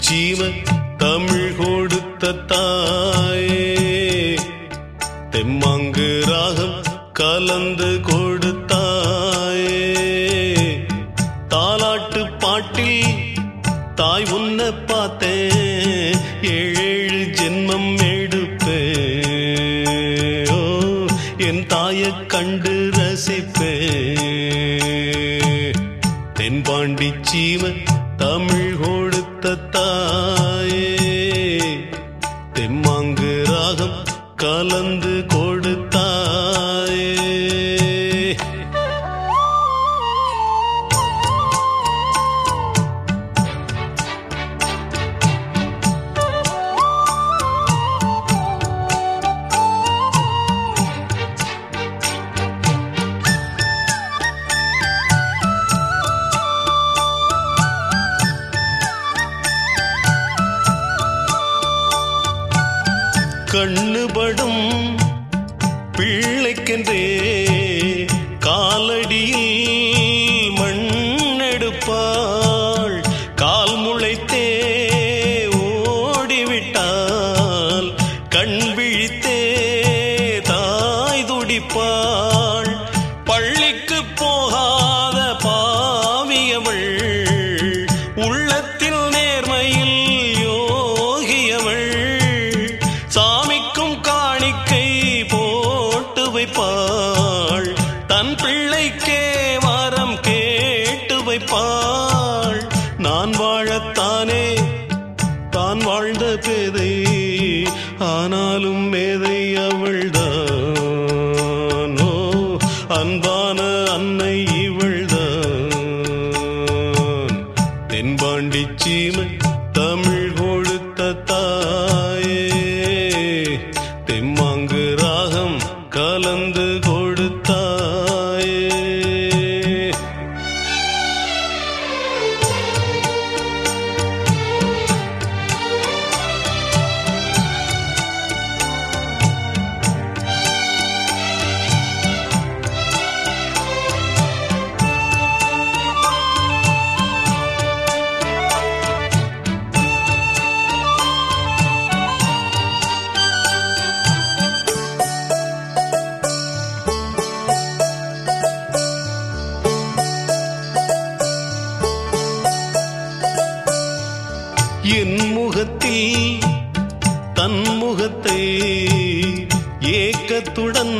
சீம தமிழ் கொடுத்த தாயே, தெம்மாங்கு ராகம் கலந்து கொடுத்தாயே. தாலாட்டு பாட்டில் தாய் உன்னை பார்த்தேன், ஏழு ஜென்மம் எடுப்பேன். ஓ என் தாயை கண்டு ரசிப்பேன். தென்பாண்டி சீம தமிழ் கொடுத்த தாயே, தெம்மாங்கு ராகம் கலந்து கொடுத்தாயே. கண்ணுபடும் பிள்ளைக்கென்றே காலடியில் மண்ணெடுப்பாள். கால் முளைத்தே ஓடிவிட்டால் கண் விழித்தே தாய் துடிப்பாள். பள்ளிக்கு போகாத பாவியவள், உள்ளத்தில் நேர்மையில் யோகியவள். சாமிக்கும் காணிக்கை போட்டு வைப்பாள், தன் பிள்ளைக்கே வரம் கேட்டு வைப்பாள். நான் வாழத்தானே தான் வாழ்ந்த பேதை, ஆனாலும் மேதை அவள்தான். ஓ அன்பான அன்னை இவள்தான். தென்பாண்டி சீமை தமிழ் கொடுத்த தாயே, தெம்மாங்கு ராகம் கலந்து கொடுத்தாயே. என் முகத்தில் தன் முகத்தை ஏக்கத்துடன்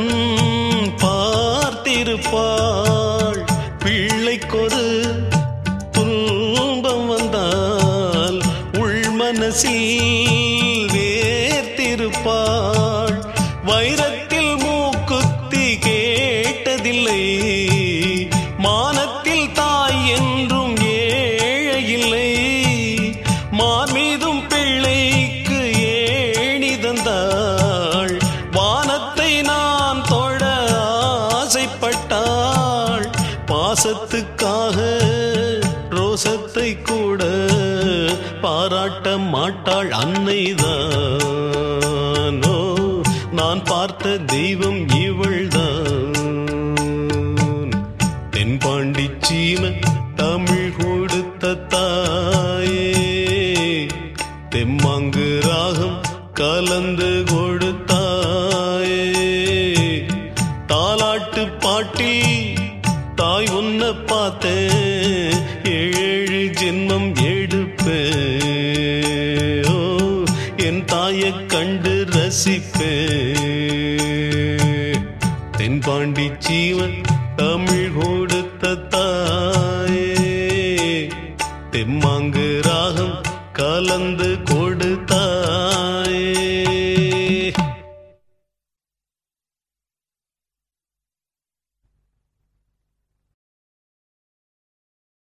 பார்த்திருப்பாள். பிள்ளைக்கொரு துன்பம் வந்தால் உள்மனசில் வேர்த்திருப்பாள். வைரத்தில் மூக்குத்தி கேட்டதில்லை, மானத்தில் தாய் என்றும் ஏழையில்லை. மார்மீதும் பிள்ளைக்கு ஏணி தந்தாள், வானத்தை நான் தொட ஆசைப்பட்டாள். பாசத்துக்காக ரோசத்தை கூட பாராட்ட மாட்டாள் அன்னைதான். ஓ நான் பார்த்த தெய்வம் இவள்தான். தென்பாண்டி சீம தமிழ் கொடுத்த தாயே, தெம்மாங்கு ராகம் கலந்து கொடுத்தாயே. தாலாட்டு பாட்டில் தாய் உன்னை பார்த்தேன், ஏழு ஜென்மம் எடுப்பேன். ஓ என் தாயை கண்டு ரசிப்பேன். தென்பாண்டி சீவன் தமிழ் கொடுத்த தாயே, தெம்மாங்கு ராகம் கலந்து